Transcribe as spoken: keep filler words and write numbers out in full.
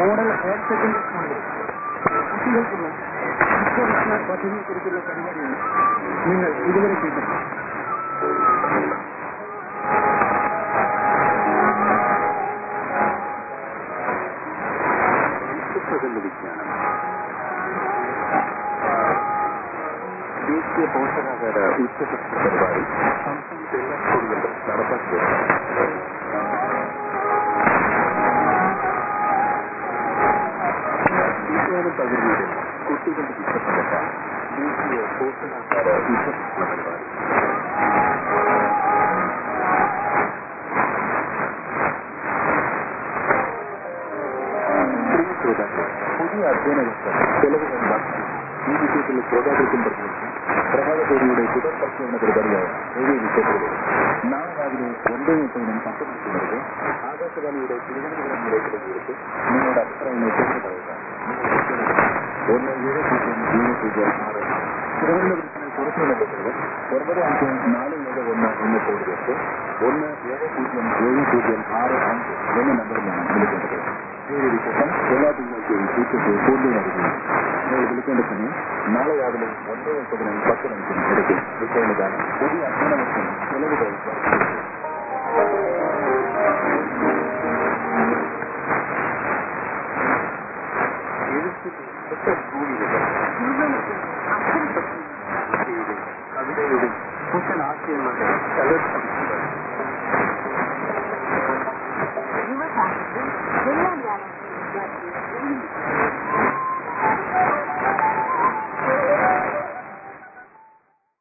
Model higher secondary സ്കൂളിൽ കുട്ടികൾക്കുള്ള വിശ്വരത്ന പദ്ധതിയെക്കുറിച്ചുള്ള പരിപാടിയാണ് നിങ്ങൾ ഇതുവരെ കേട്ടത്. വിജ്ഞാനം ദേശീയ പോഷകാഹാര ഉച്ചഭക്ഷണ പരിപാടി സംസ്ഥാനത്തെ എല്ലാ സ്കൂളുകളിലും നടപ്പാക്കി വരുന്നു. വിജ്ഞാനം പകരുന്നത് കുട്ടികളുടെ വിശ്വസനത്ത ദേശീയ പോഷകാഹാര ഉച്ചഭക്ഷണ പരിപാടി. പുതിയ അധ്യയന വർഷം ചെലവുകൾ വർദ്ധിക്കും. ഈ വിഷയത്തിലെ ശ്രോതാക്കൾക്കും പ്രതിനിധിക്കും പ്രഭാതപേരിയുടെ തുടർ പ്രക്ഷേപണ പരിപാടിയായ ഏഴ് വിഷയത്തിലും നാളെ രാവിലെ ഒൻപത് മുപ്പതിനും പത്ത് മണിക്കൂറുകൾക്ക് ആകാശവാണിയുടെ തിരുവനന്തപുരം നിലയത്തിലെ കുറിച്ച് നിങ്ങളുടെ അഭിപ്രായങ്ങൾ തുറന്നു പറയുക. ഒന്ന് ഏഴ് പൂജ്യം ഏഴ് പൂജ്യം ആറ് തിരുവനന്തപുരത്തിന് പുറത്തുള്ള ബസ്സുകൾ ഒൻപത് അഞ്ച് നാല് ഏഴ് ഒന്ന് എന്ന കോഡിലേക്ക് ഒന്ന് ഏഴ് പൂജ്യം ഏഴ് പൂജ്യം ആറ് അഞ്ച് എന്ന നമ്പറിലാണ് വിളിക്കേണ്ടത്. ഏഴ് വിശേഷം എല്ലാ തിങ്കളാഴ്ചയും ഉച്ചയ്ക്ക് കൂടുതലായിരിക്കും. നിങ്ങൾ വിളിക്കേണ്ട സമയം നാളെ രാവിലെ ഒൻപത് മുപ്പതിനും പത്ത് മണിക്കും ഇടയ്ക്ക്. വിഷയങ്ങളാണ് പുതിയ അധ്യയന വർഷം ചെലവുകൾ വർദ്ധിക്കുന്നത്. കവിതയുടെ പുത്തൻ ആശയങ്ങളുടെ കലർപ്പ്